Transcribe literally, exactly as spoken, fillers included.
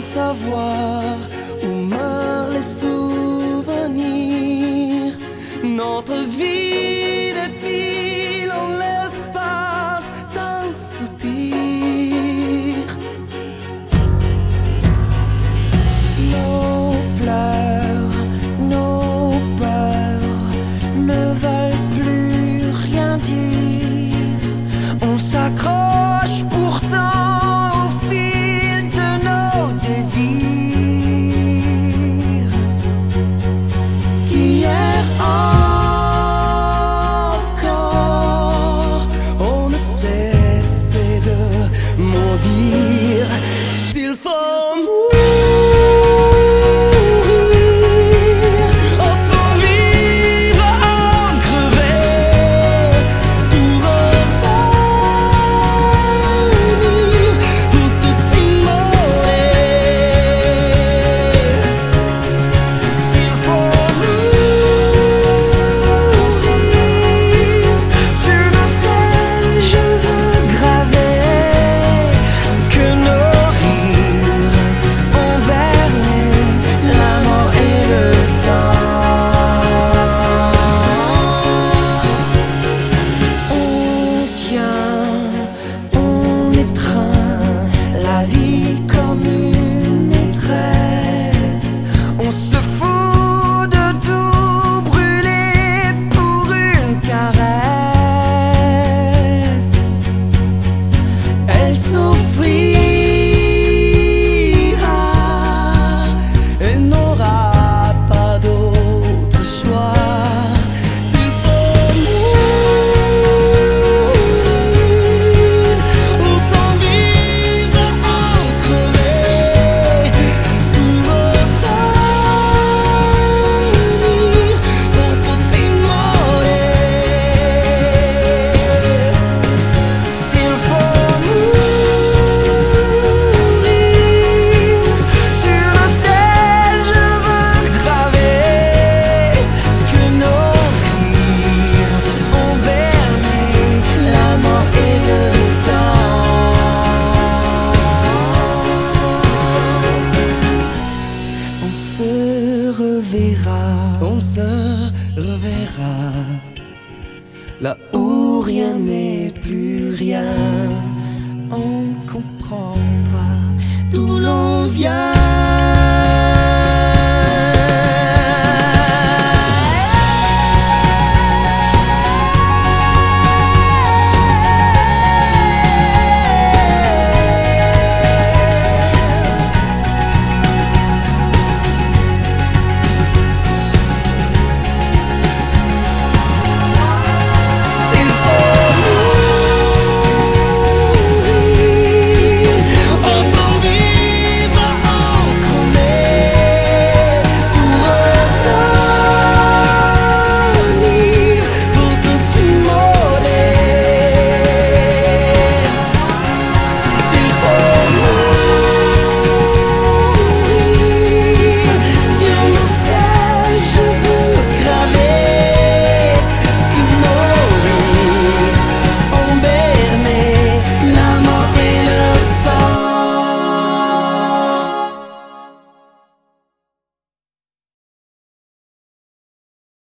savoir où meurent les souvenirs. Notre vie défile en l'espace d'un soupir. Nos pleurs, nos peurs ne veulent plus rien dire. On s'accroche pourtant au fil de nos désirs. Qu'hier encore, on ne cessait de maudire. S'il faut mourir, autant vivre en crever. Tout retenir pour tout immoler. S'il faut mourir, sur nos stèles je veux graver que nos rires ont berné la mort et le temps. On tient, on étreint la vie comme une maîtresse. On se fout de tout brûler pour une caresse. Elle s'offrira et n'aura pas d'autre choix. S'il faut mourir, autant vivre en crever. Tout retenir pour tout immoler. S'il faut mourir, sur nos stèles je veux graver que nos rires ont berné la mort et le temps. On se reverra, on se reverra, là où rien n'est plus rien. On comprendra d'où l'on vient.